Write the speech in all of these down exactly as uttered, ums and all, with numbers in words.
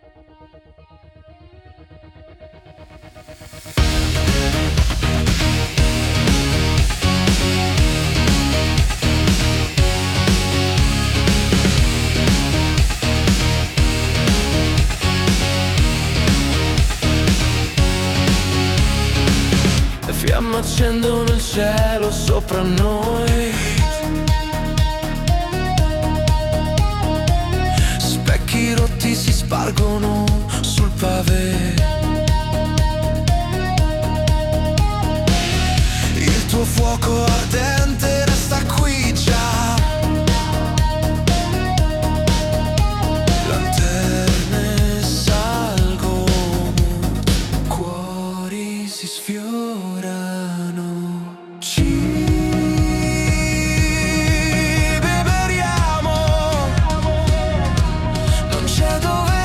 Le fiamme accendono il cielo sopra noi, specchi rotti si spargono sul pavé. Il tuo fuoco ardente resta qui già, lanterne salgono, cuori si sfiorano. Ci beveremo, non c'è dove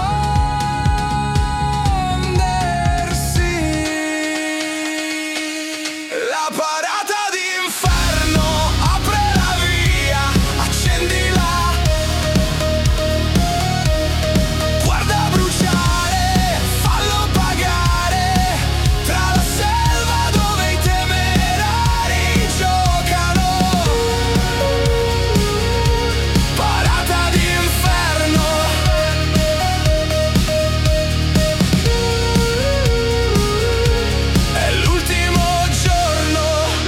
nascondersi. La parata d'inferno apre la via, accendila, guarda bruciare, fallo pagare, tra la selva dove i temerari giocano. Parata d'inferno, è l'ultimo giorno.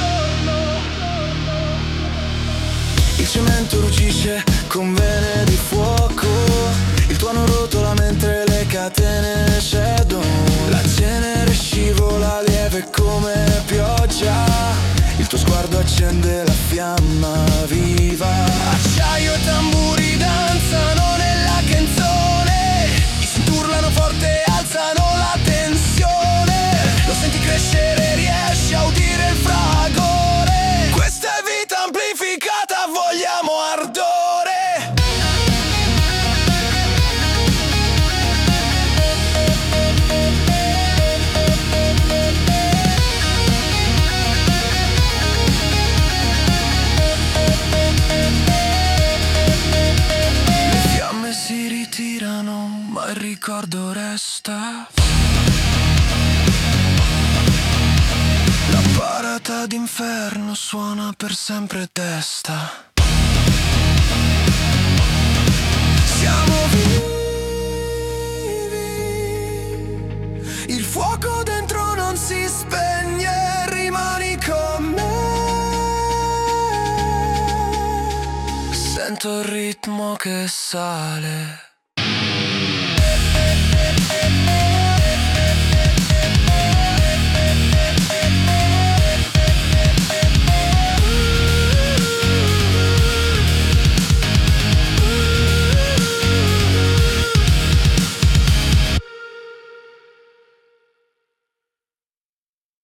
Il cemento ruggisce con vene di fuoco, il tuono rotola mentre le catene cedono. La cenere scivola lieve come pioggia, il tuo sguardo accende la fiamma viva. Acciaio e tamburi danzano nella canzone, i si urlano forte, alzano la tensione. Lo senti crescere, riesci a udire il fragore. Questa è vita amplificata, vogliamo ardore. Le fiamme si ritirano, ma il ricordo resta. La parata d'inferno suona per sempre testa. Siamo vivi, il fuoco dentro non si spegne, rimani con me. Sento il ritmo che sale.